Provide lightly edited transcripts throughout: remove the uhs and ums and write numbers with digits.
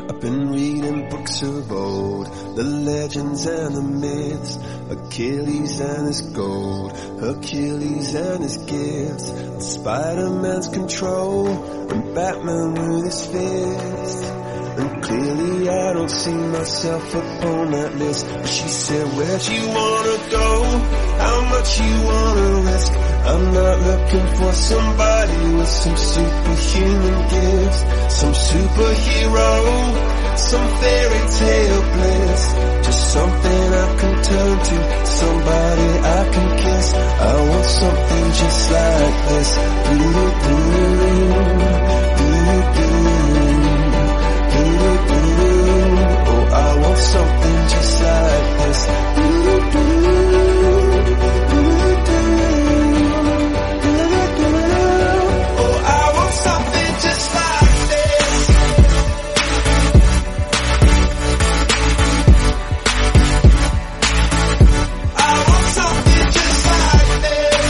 I've been reading books of old, the legends and the myths, Achilles and his gold, Hercules and his gifts, and Spider-Man's control, and Batman with his fist. And clearly I don't see myself upon that list. But she said, where'd you wanna go? How much you wanna risk? I'm not looking for somebody with some superhuman gifts, some superhero, some fairy tale bliss. Just something I can turn to, somebody I can kiss. I want something just like this. Oh, I want something just like this. Oh, I want something just like this. I want something just like this.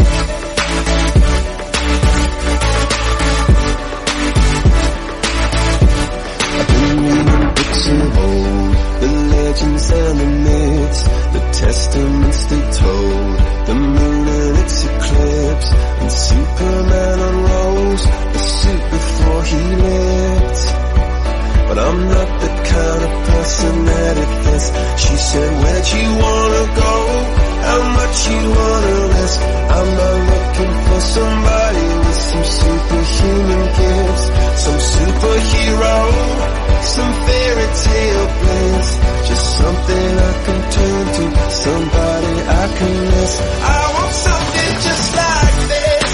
I've been reading books of old, the legends and the myths, the testaments they told, the moon and its eclipse, and Superman unrolls the suit before he lived. But I'm not the kind of person that it fits. She said, where'd you wanna go? How much you wanna risk? I'm not looking for somebody with some superhuman gifts, some superhero, some fairy tale bliss. Just something I can turn to, somebody I can miss. I want something just like this.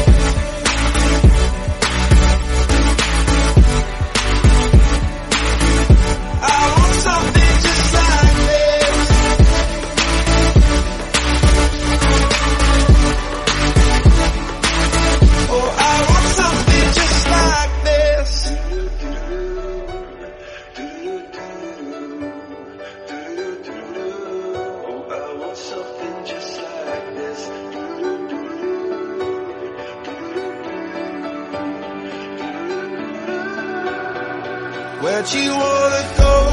I want something just like this. Oh, I want something just like this. Oh, I want something just like this. Where'd you wanna go?